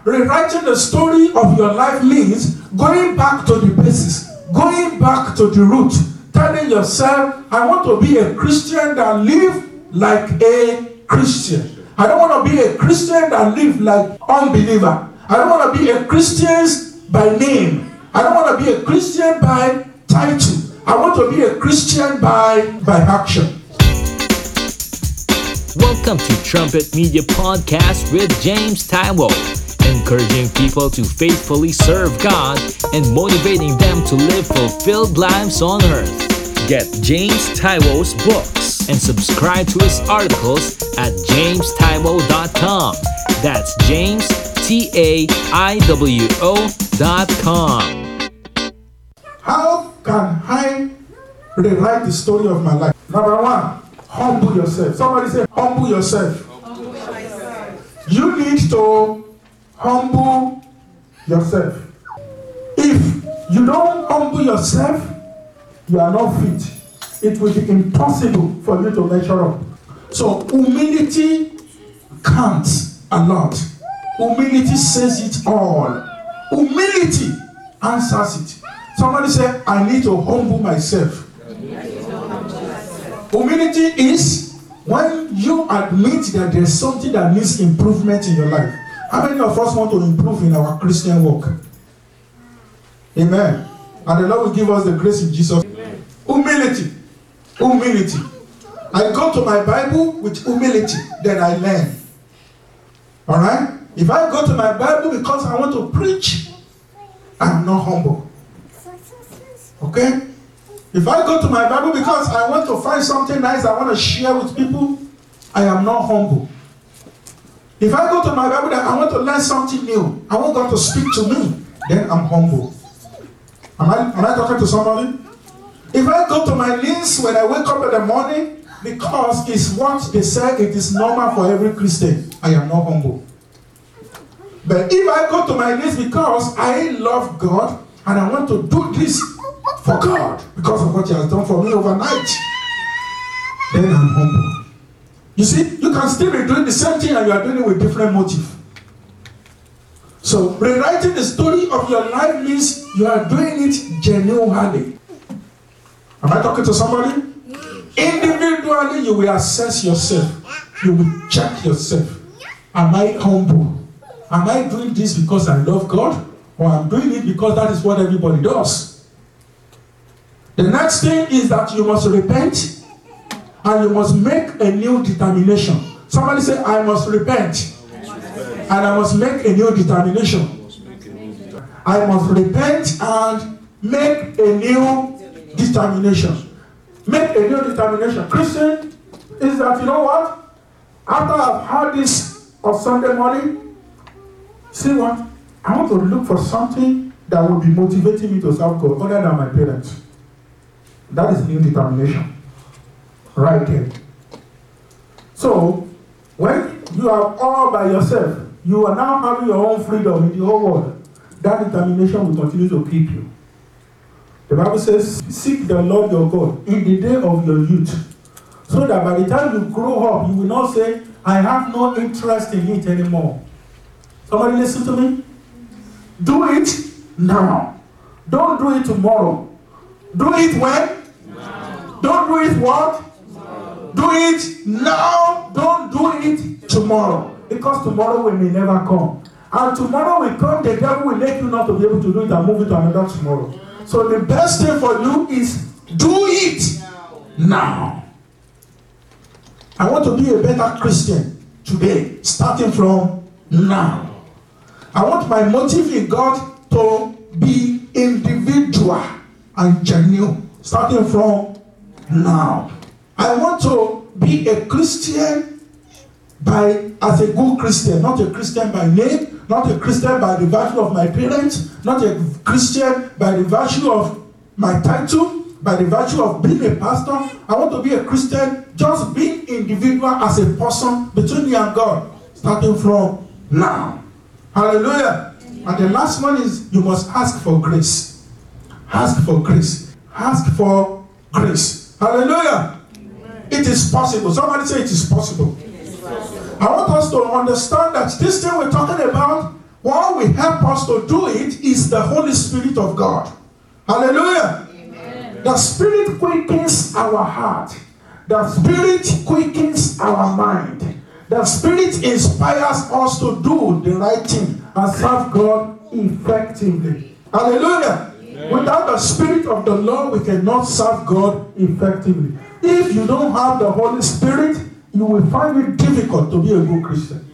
rewriting the story of your life means going back to the basis, going back to the root, telling yourself, I want to be a Christian that live like a Christian. I don't want to be a Christian that live like unbeliever. I don't want to be a Christian by name. I don't want to be a Christian by title. I want to be a Christian by action. Welcome to Trumpet Media Podcast with James Taiwo, encouraging people to faithfully serve God and motivating them to live fulfilled lives on earth. Get James Taiwo's books and subscribe to his articles at jamestaiwo.com. That's JamesTaiwo.com. How can I rewrite the story of my life? Number one, humble yourself. Somebody say, humble yourself. You need to humble yourself. If you don't humble yourself, you are not fit. It will be impossible for you to measure up. So humility counts a lot. Humility says it all. Humility answers it. Somebody say, I need to humble myself. Humility is when you admit that there's something that needs improvement in your life. How many of us want to improve in our Christian walk? Amen. And the Lord will give us the grace in Jesus. Amen. Humility. Humility. I go to my Bible with humility, then I learn. Alright? If I go to my Bible because I want to preach, I'm not humble. Okay? If I go to my Bible because I want to find something nice I want to share with people, I am not humble. If I go to my Bible that I want to learn something new, I want God to speak to me, then I'm humble. Am I talking to somebody? If I go to my knees when I wake up in the morning because it's what they say it is normal for every Christian, I am not humble. But if I go to my knees because I love God and I want to do this for God because of what He has done for me overnight, then I'm humble. You see, you can still be doing the same thing and you are doing it with different motive. So rewriting the story of your life means you are doing it genuinely. Am I talking to somebody? Individually, you will assess yourself. You will check yourself. Am I humble? Am I doing this because I love God? Or I'm doing it because that is what everybody does? The next thing is that you must repent and you must make a new determination. Somebody say, I must repent and I must make a new determination. I must repent and make a new determination. Make a new determination. Christian is that, you know what? After I've had this on Sunday morning, see what? I want to look for something that will be motivating me to serve God other than my parents. That is new determination. Right there. So, when you are all by yourself, you are now having your own freedom in the whole world. That determination will continue to keep you. The Bible says, seek the Lord your God in the day of your youth. So that by the time you grow up, you will not say, I have no interest in it anymore. Somebody listen to me? Do it now. Don't do it tomorrow. Do it when? Now. Don't do it what? Tomorrow. Do it now. Don't do it tomorrow. Because tomorrow may never come. And tomorrow will come, the devil will make you not to be able to do it and move it to another tomorrow. So the best thing for you is do it now. I want to be a better Christian today, starting from now. I want my motive in God to be individual and genuine, starting from now. I want to be a Christian as a good Christian, not a Christian by name, not a Christian by the virtue of my parents, not a Christian by the virtue of my title, by the virtue of being a pastor. I want to be a Christian, just being individual as a person between me and God, starting from now. Hallelujah. And the last one is you must ask for grace. Ask for grace. Ask for grace. Hallelujah. Amen. It is possible. Somebody say it is possible. I want us to understand that this thing we're talking about, what will help us to do it is the Holy Spirit of God. Hallelujah. Amen. The Spirit quickens our heart. The Spirit quickens our mind. The Spirit inspires us to do the right thing and serve God effectively. Hallelujah. Amen. Without the Spirit of the Lord, we cannot serve God effectively. If you don't have the Holy Spirit, you will find it difficult to be a good Christian.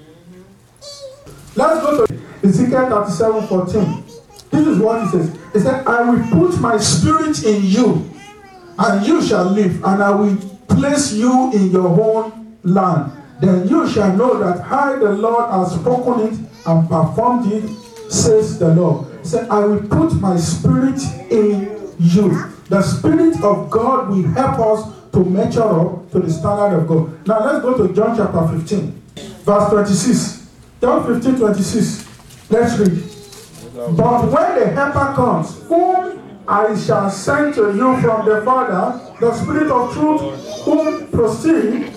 Let's go to Ezekiel 37:14. This is what he says. He said, I will put my spirit in you, and you shall live, and I will place you in your own land. Then you shall know that I, the Lord, have spoken it and performed it, says the Lord. He said, I will put my spirit in you. The Spirit of God will help us to measure up to the standard of God. Now let's go to John chapter 15, verse 26. John 15:26. Let's read. But when the Helper comes, whom I shall send to you from the Father, the Spirit of truth, who proceed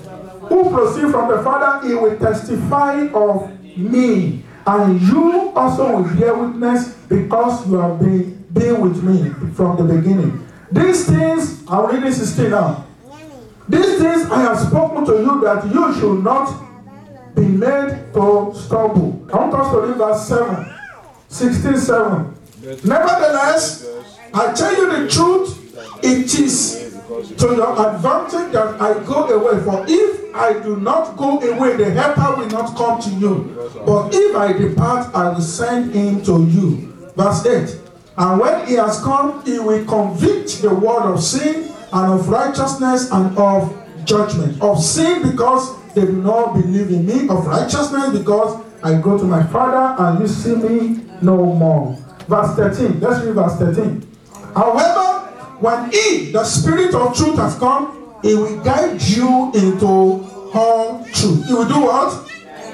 from the Father, he will testify of me. And you also will bear witness, because you have been with me from the beginning. These things, I'll read this 16 now. These things I have spoken to you, that you should not be made to stumble. I want us to read verse 7. 16:7. Nevertheless, I tell you the truth, it is to your advantage that I go away. For if I do not go away, the Helper will not come to you. But if I depart, I will send him to you. Verse 8. And when he has come, he will convict the world of sin and of righteousness and of judgment. Of sin, because they do not believe in me. Of righteousness, because I go to my Father and you see me no more. Verse 13. Let's read verse 13. However, when he, the Spirit of truth, has come, he will guide you into all truth. He will do what?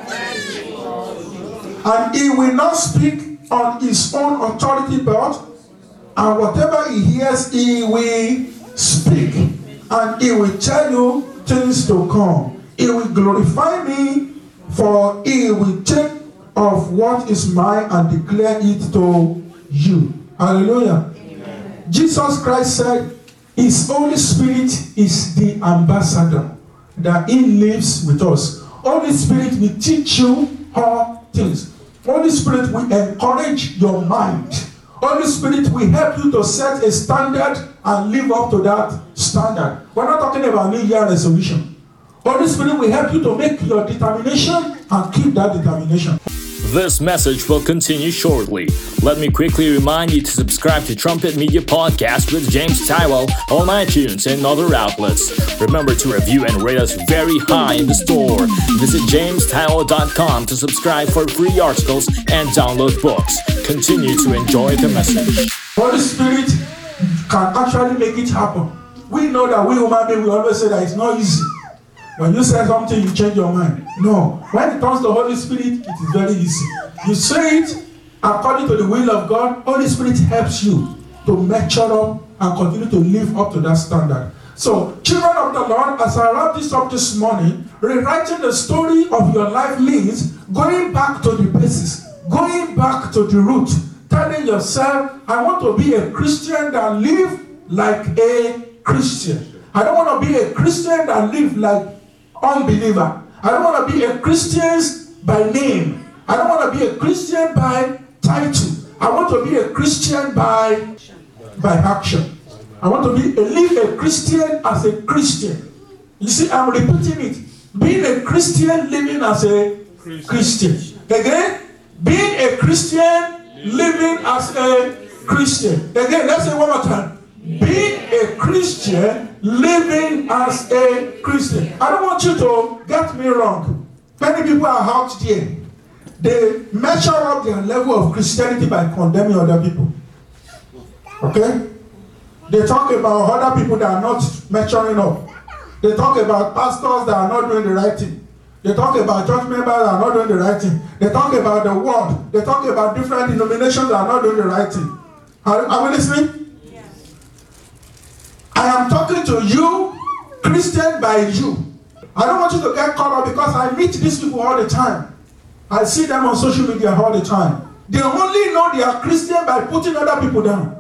And he will not speak on his own authority, but and whatever he hears, he will speak. And he will tell you things to come. He will glorify me, for he will take of what is mine and declare it to you. Hallelujah. Amen. Jesus Christ said his Holy Spirit is the ambassador, that he lives with us. Holy Spirit will teach you all things. Holy Spirit will encourage your mind. Holy Spirit will help you to set a standard and live up to that standard. We're not talking about New Year resolution. Holy Spirit will help you to make your determination and keep that determination. This message will continue shortly. Let me quickly remind you to subscribe to Trumpet Media Podcast with James Tywell on iTunes and other outlets. Remember to review and rate us very high in the store. Visit jamestywell.com to subscribe for free articles and download books. Continue to enjoy the message. Holy Spirit can actually make it happen. We know that we human beings, we always say that it's not easy. When you say something, you change your mind. No. When it comes to Holy Spirit, it is very easy. You say it according to the will of God. Holy Spirit helps you to mature up and continue to live up to that standard. So, children of the Lord, as I wrap this up this morning, rewriting the story of your life means going back to the basis, going back to the root, telling yourself, I want to be a Christian that live like a Christian. I don't want to be a Christian that live like unbeliever. I don't want to be a Christian by name. I don't want to be a Christian by title. I want to be a Christian by action. I want to live a Christian as a Christian. You see, I'm repeating it. Being a Christian, living as a Christian. Again, being a Christian, living as a Christian. Again, let's say one more time. Being a Christian, living as a Christian. I don't want you to get me wrong. Many people are out there. They measure up their level of Christianity by condemning other people. Okay? They talk about other people that are not measuring up. They talk about pastors that are not doing the right thing. They talk about church members that are not doing the right thing. They talk about the world. They talk about different denominations that are not doing the right thing. Are we listening? I am talking to you, Christian by you. I don't want you to get caught up because I meet these people all the time. I see them on social media all the time. They only know they are Christian by putting other people down.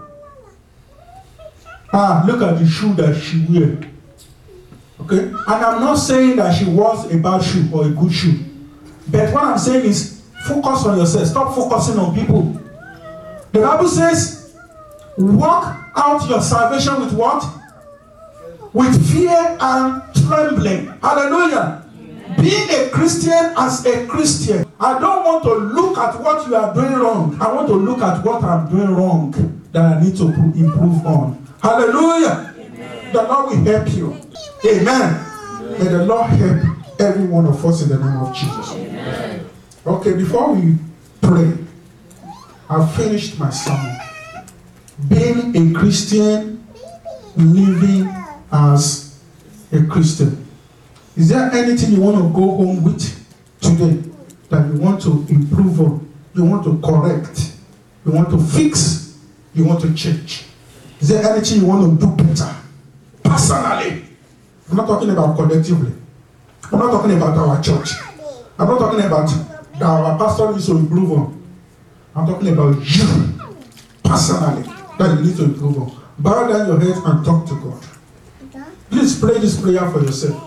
Look at the shoe that she wear. Okay? And I'm not saying that she wears a bad shoe or a good shoe. But what I'm saying is, focus on yourself. Stop focusing on people. The Bible says, work out your salvation with what? With fear and trembling. Hallelujah. Being a Christian as a Christian, I don't want to look at what you are doing wrong. I want to look at what I'm doing wrong that I need to improve on. Hallelujah. Amen. The Lord will help you. Amen. May the Lord help every one of us in the name of Jesus. Amen. Okay, before we pray, I've finished my sermon. Being a Christian, living as a Christian. Is there anything you want to go home with today that you want to improve on, you want to correct, you want to fix, you want to change? Is there anything you want to do better? Personally. I'm not talking about collectively. I'm not talking about our church. I'm not talking about our pastor needs to improve on. I'm talking about you, personally, that you need to improve on. Bow down your head and talk to God. Please pray this prayer for yourself.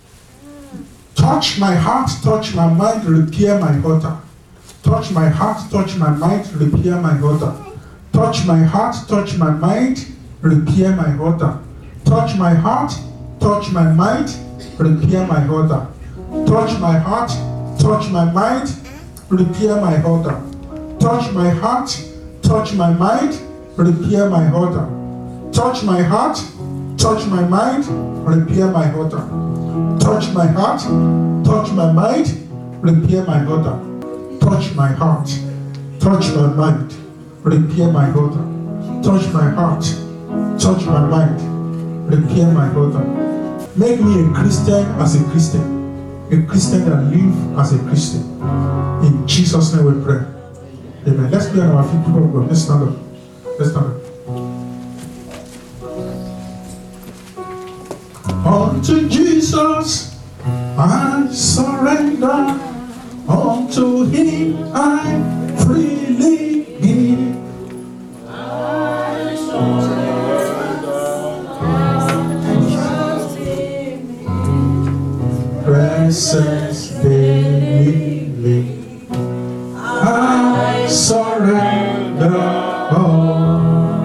Touch my heart, touch my mind, repair my altar. Touch my heart, touch my mind, repair my altar. Touch my heart, touch my mind, repair my altar. Touch my heart, touch my mind, repair my altar. Touch my heart, touch my mind, repair my altar. Touch my heart, touch my mind, repair my altar. Touch my heart, touch my mind, repair my altar. Touch my heart, touch my mind, repair my altar. Touch my heart, touch my mind, repair my altar. Touch my heart, touch my mind, repair my altar. Make me a Christian as a Christian. A Christian that live as a Christian. In Jesus' name we pray. Amen. Let's be on our feet, people of God. Let's stand up. Let's stand up. Unto Jesus I surrender. Unto Him I freely give. I surrender. Presence daily. I surrender all.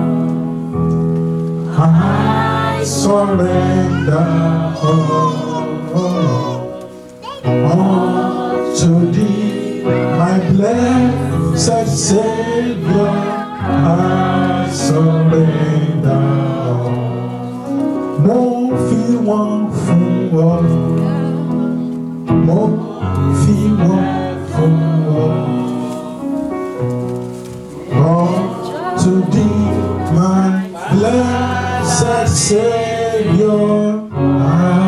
I surrender all to Thee, my blessed Savior. I surrender all. Mo fi wọ́n fún ọ, mo fi wọ́n fún ọ. All to Thee, my blessed Savior, I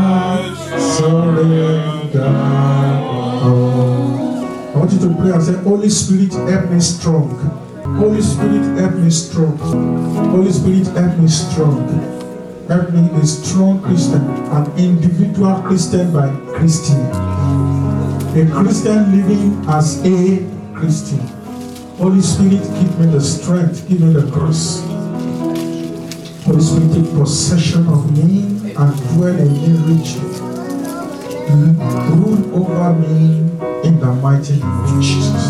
surrender all. I want you to pray and say, Holy Spirit, help me strong. Holy Spirit, help me strong. Holy Spirit, help me strong. Help me a strong Christian, an individual Christian by Christian. A Christian living as a Christian. Holy Spirit, give me the strength, give me the grace. Holy Spirit, take possession of me and dwell in me richly. Rule over me in the mighty name of Jesus.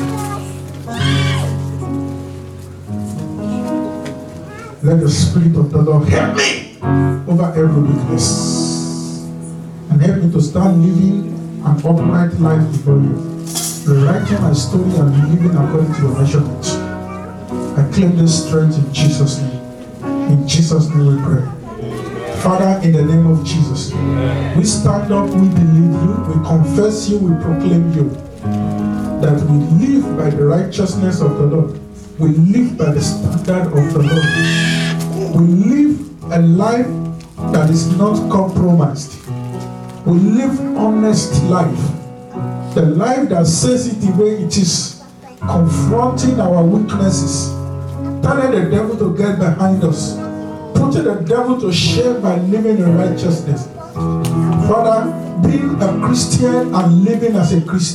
Let the Spirit of the Lord help me over every weakness and help me to start living an upright life before you, rewriting my story and living according to your measurements. I claim this strength in Jesus' name. In Jesus' name we pray. Father, in the name of Jesus, we stand up, we believe you, we confess you, we proclaim you, that we live by the righteousness of the Lord. We live by the standard of the Lord. We live a life that is not compromised. We live honest life. The life that says it the way it is, confronting our weaknesses, telling the devil to get behind us, putting the devil to shame by living in righteousness. Father, being a Christian and living as a Christian,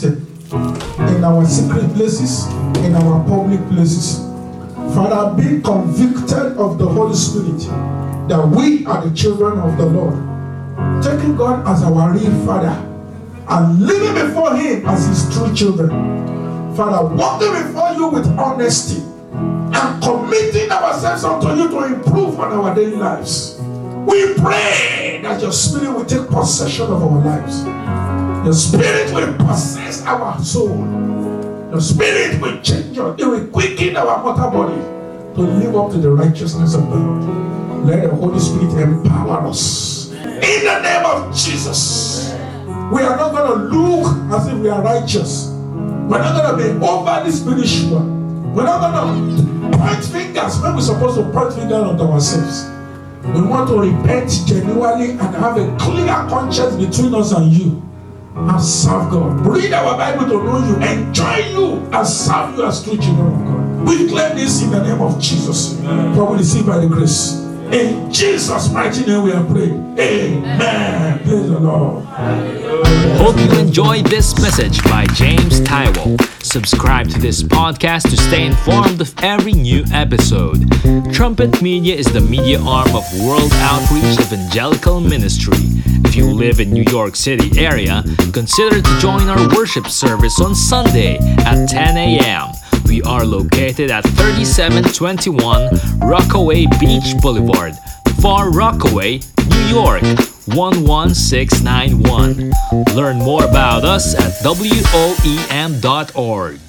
in our secret places, in our public places. Father, be convicted of the Holy Spirit that we are the children of the Lord, taking God as our real Father and living before Him as His true children. Father, walking before you with honesty and committing ourselves unto you to improve on our daily lives. We pray that your Spirit will take possession of our lives. Your Spirit will possess our soul. Your Spirit will change us. It will quicken our mortal body to live up to the righteousness of the Lord. Let the Holy Spirit empower us. In the name of Jesus. We are not going to look as if we are righteous. We're not going to be overly spiritual. We're not going to point fingers when we're supposed to point fingers at ourselves. We want to repent genuinely and have a clear conscience between us and you. And serve God. Read our Bible to know you. Enjoy you and serve you as true children of God. We claim this in the name of Jesus. For we receive by the grace. In Jesus' mighty name we are praying. Amen. Praise the Lord. Hope you enjoyed this message by James Taiwo. Subscribe to this podcast to stay informed of every new episode. Trumpet Media is the media arm of World Outreach Evangelical Ministry. If you live in New York City area, consider to join our worship service on Sunday at 10 a.m. We are located at 3721 Rockaway Beach Boulevard, Far Rockaway, New York, 11691. Learn more about us at woem.org.